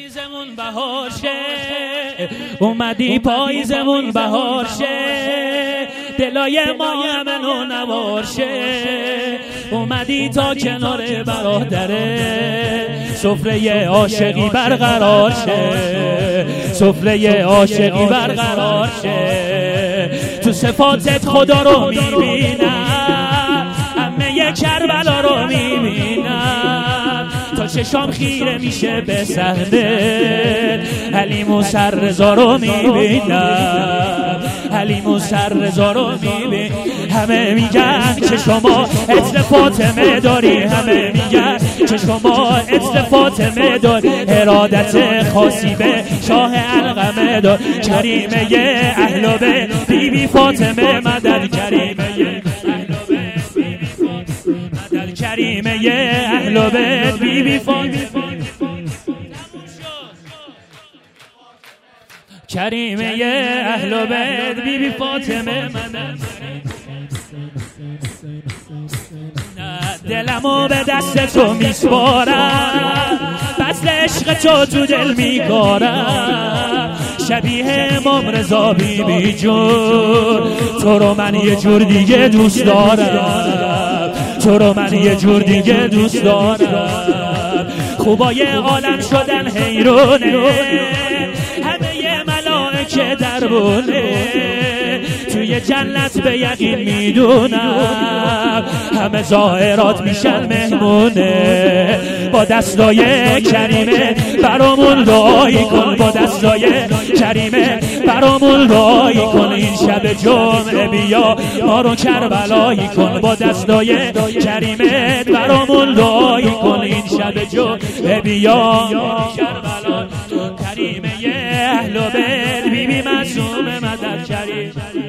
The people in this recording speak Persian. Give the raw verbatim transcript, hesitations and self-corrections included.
پاییزمون بهار شه، اومدی پاییزمون بهار شه، دلای ما همه نو نوار شه، اومدی تا کنار برادره، سفره عاشقی برقرار شه، سفره عاشقی برقرار شه. تو صفاتت خدا رو میبینم، همه کربلا رو میبینم، تا چشام خیره میشه به صحنه، حلیم و سررضا رو میبینم، حلیم و سررضا رو میبینم. همه میگن که شما عطر فاطمه داری، همه میگن که شما عطر فاطمه داری، ارادت خاصی به شاه علقمه دار. کریمه اهل بیت بی بی فاطمه مدد، کریمه کریمه اهل بیت بی بی فاطمه، کریمه اهل بیت بی بی فاطمه. دلمو به دست تو میسپارم، بذل عشق تو تو دل میکارم، شبیه امام رضا بی بی جون، تو رو من یه جور دیگه دوست دارم، تو رو من یه جور دیگه دوست دارم. خوبای عالم شدن حیرونه، همه ملائکه دربونه، توی جنت به یقین میدونم، همه ظاهرات میشن مهمونه. با دستای کریمه برامون دعایی کن، با دستای کریمه برامون دعایی کن، این شب جمعه بیا ما رو کربلایی کن، با دستای کریمه برامون دعایی کن، این شب جمعه بیا کربلایی. کریمه اهل بیت بی بی معصومه مدد، کریم